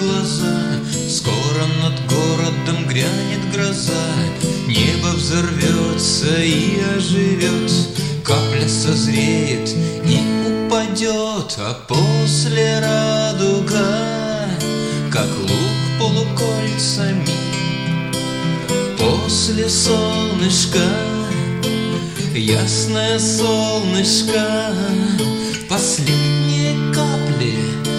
глаза. Скоро над городом грянет гроза, небо взорвется и оживет, капля созреет и упадет, а после радуга, как лук полукольцами. После солнышка, ясное солнышко, последние капли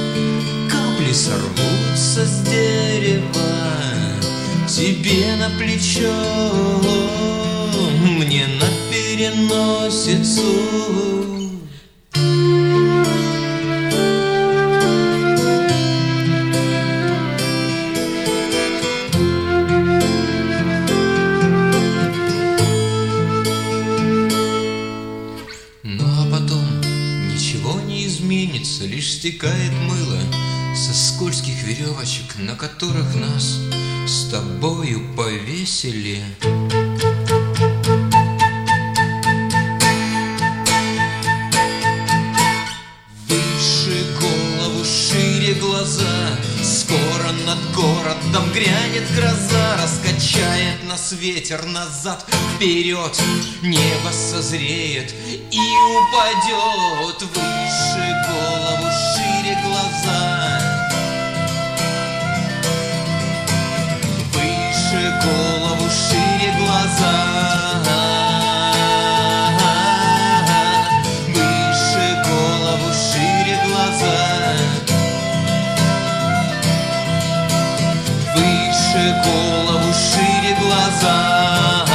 сорвутся с дерева тебе на плечо, мне на переносицу. Ну а потом ничего не изменится, лишь стекает мыло со скользких веревочек, на которых нас с тобою повесили. Выше голову, шире глаза, скоро над городом грянет гроза, раскачает нас ветер назад, вперед, небо созреет и упадет. Выше голову, шире глаза, выше голову, шире глаза, выше голову, шире глаза, выше голову, шире глаза.